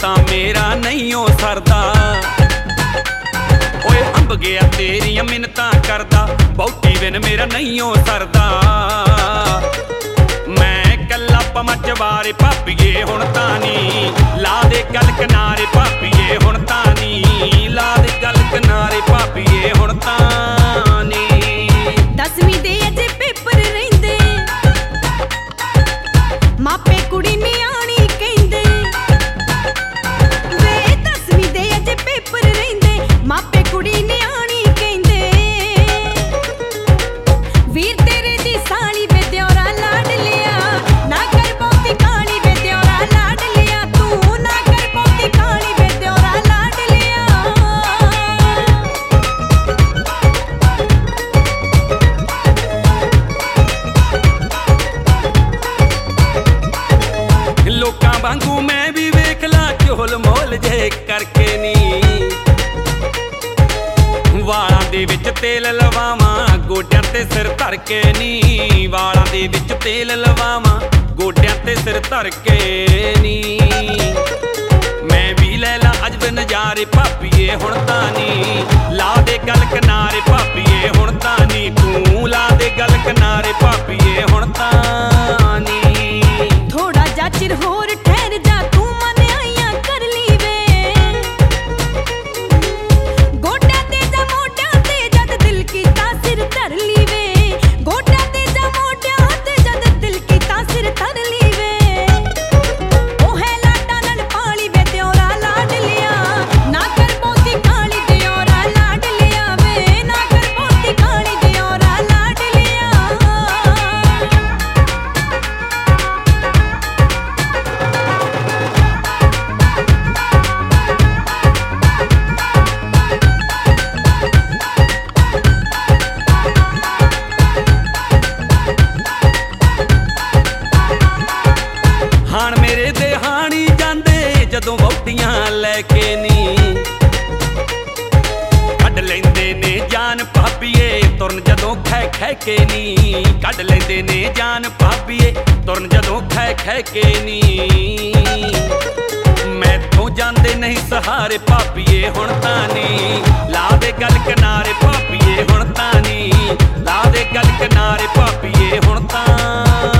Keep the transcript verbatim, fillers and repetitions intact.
तां मेरा नहीं ओ सरदा। ओए अंब गया तेरियां मिन्नतां करदा, बहुती बिन मेरा नहीं ओ सरदा। मैं कल्ला पमच वारे भापीए हुण तां नी, ला दे गल किनारे भापीए हुण तां नी, ला दे गल किनारे भापीए हुण तां नी। दसवीं दे अजे पेपर रहिंदे, मापे कुड़ी नियाणी कहिंदे। वे दसवीं दे अजे पेपर रहिंदे, मापे कुड़ी नियाणी कहिंदे। वीर तेरे दी साली वे दियोरा लाड लिया, ना कर बहुती काली वे दियोरा लाड लिया। तू ना कर बहुती काली वे दियोरा लाड लिया। लोकां वांगू मैं भी वेख ला झोल मोल जे करके नी, वालां दे विच तेल लवावां गोड्यां ते सिर धर के नी, वालां दे विच तेल लवावां गोड्यां ते सिर धर के नी। मैं भी ले ला अजब नजारे भापीए हुण तां नी, ला दे गल किनारे भापीए हुण तां नी, तू ला दे गल किनारे भापीए हुण तां नी। थोड़ा जा चिर होर ठहर जा, तू मन आइयां कर ली वे। गोड्या ते जा मोड्या ते जद दिल कीता सिर धर ली वे। गोड्या ते जा मोड्या ते जद दिल कीता सिर धर ली वे। ओ है लाडा नल पाली वे दियोरा लाड लिया, ना कर बहुती काली दियोरा लाड लिया वे, ना कर बहुती काली दियोरा लाड लिया। हाण मेरे दे हाणी जांदे जदों वहुटियां लैके नी, कढ लैंदे ने जान भापीए तुरन जदों खै खै के नी, कढ लैंदे ने जान भापीए तुरन जदों खै खै के नी। मैथों जांदे नहीं सहारे भापीए हुण तां नी, ला दे गल किनारे भापीए हुण तां नी, ला दे गल किनारे भापीए हुण तां